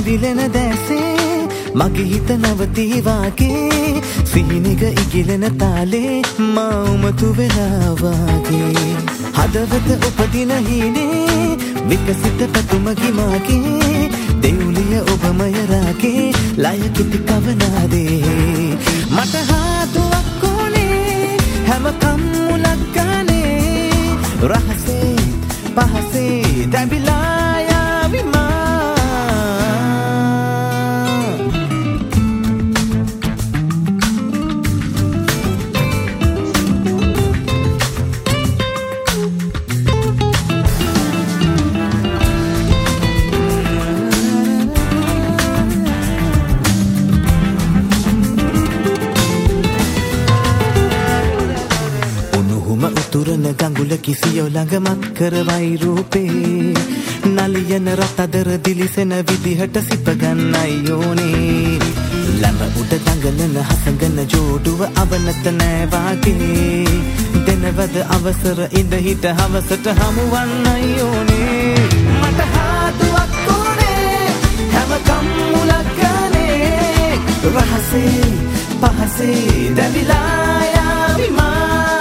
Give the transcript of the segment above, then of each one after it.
විරිලෙන දැසේ මගේ හිත නවතී වාගේ සිහිනෙක ඉගිලෙන තාලේ මා උමතු වෙලා වාගේ හදවත උපදින හීනේ විකසිත පැතුමකි මාගේ දෙවුලිය ඔබමය රාගේ ලය කිති කවනාදේ මට හාදුවක් ඕනේ හැම කම්මුලක් ගානේ රහසේ පහසේ දැඹිලා යාවි මා උතුරන ගඟුල කිසියෝ ළඟමත් කරවයි රූපේ නලියන රතදර දිලිසෙන විදිහට සිප ගන්නයි ඕනේ ළම උඩ දඟලන හසඟන ජෝඩුව අවනත නෑ වාගේ දෙනවද අවසර ඉඳ හිට හවසට හමුවන්නයි ඕනේ මට හාදුවක් ඕනේ හැම කම්මුලක් ගානේ රහසේ පහසේ දැවිලා යාවි මා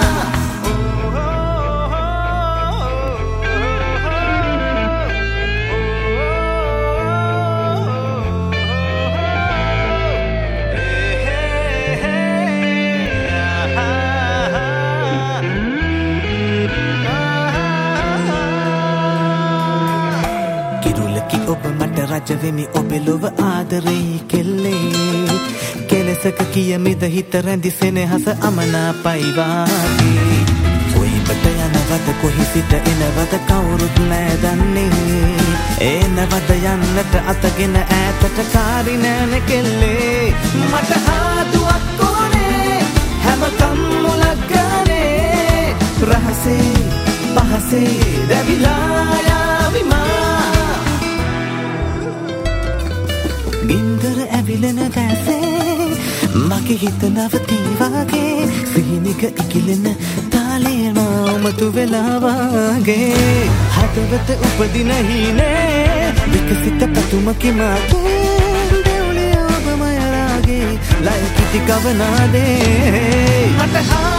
ඔබ මට රජවෙමි ඔබේ ලොව ආදරෙයි කෙල්ලේ කෙලෙසක කියමිද හිත රැඳි සෙනෙහස අමනාපයි වාගේ කොයිබට යනවද කොහි සිට එනවද කවුරුත් නෑ දන්නේ එනවද යන්නට අතගෙන ඈතට කාරි නෑනේ කෙල්ලේ මට හාදුවක් ඕනේ හැම කම්මුලක් ගානේ රහසේ පහසේ දැවිලා යාවි මා ගින්දර ඇවිලෙන දැසේ මගේ හිත නවතී වාගේ සිහිනික ඉකිලෙන තාලේ මතු වෙලා වාගේ හදවත උපදින හීනේ විකසිත පැතුමකි මාගේ දෙවුලිය ඔබමය රාගේ ලය කිති කවනාදේ මට